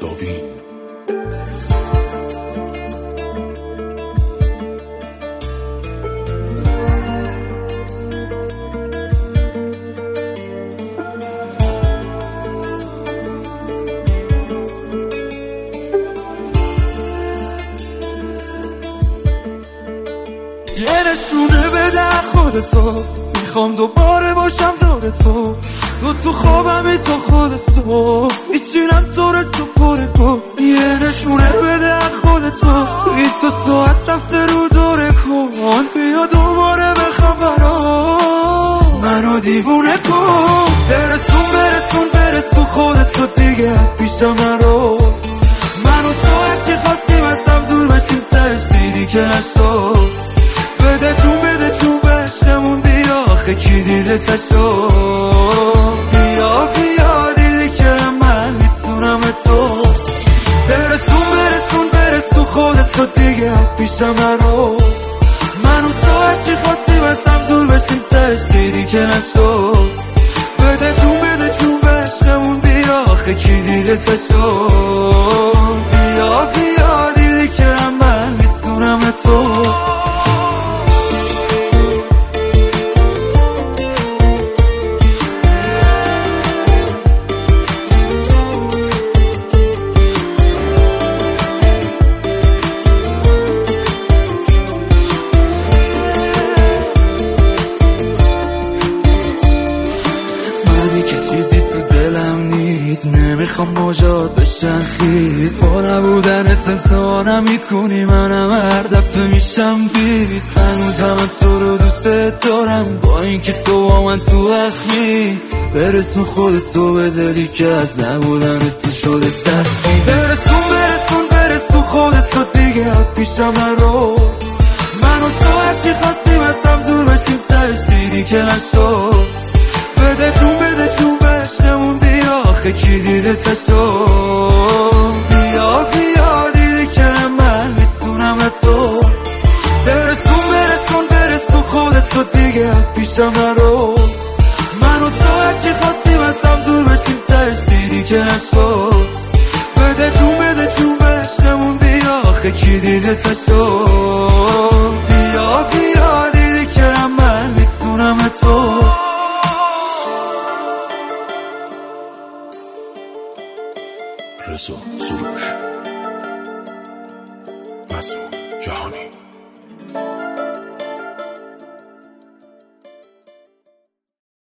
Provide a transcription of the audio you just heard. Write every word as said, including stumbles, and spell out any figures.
داوین. یه نشونه بده خودتو، میخوام دوباره باشم دور تو. تو تو خوابمی تا خود صبح میشینم دور تو پر گل. یه نشونه بده خودتو، بی تو ساعت رفته رو دوره کن. بیا دوباره بخوام برام منو دیوونه کن. برسون برسون برسون خودتو دیگه پیشم نرو. منو تو هرچی خواستی بسم دور بشیم تش دیدی که نشد. بده جون بده جون به عشقمون بیا، آخه کی دیده تشو. بیا بیا دیدی که من میتونم تو. برسون برسون برسون خودتو دیگه پیشم نرو. منو تو هرچی خواستی بسم دور بشیم تش دیدی که نشد. بده جون بده جون به عشقمون بیا، آخه کی دیده تشو. بیا بیا دیدی که من میتونم تو. چیزی تو دلم نیست، نمیخوام موجات بشن خیز. با نبودنت امتحانم میکنی، منم هر دفعه میشم بیست. هنوزم تو رو دوست دارم با اینکه تو با من تو اخمی. برسون خودتو به دلی که از نبودنت تو شده سختی. برسون برسون برسون خودتو دیگه پیشم نرو. منو تو هرچی خواستی بسم دور بشیم تش دیدی که نشد. بده جون بده جون به عشقمون بیا، آخه کی دیده تشو. بیا بیا دیدی که من میتونم تو. برسون برسون برسون خودتو دیگه پیشم نرو. منو تو هرچی خواستی بسم دور بشیم تش دیدی که نشد. بده جون بده جون به عشقمون بیا، آخه کی دیده تشو. بیا بیا دیدی که من میتونم تو. رضا سروش، مسعود جهانی.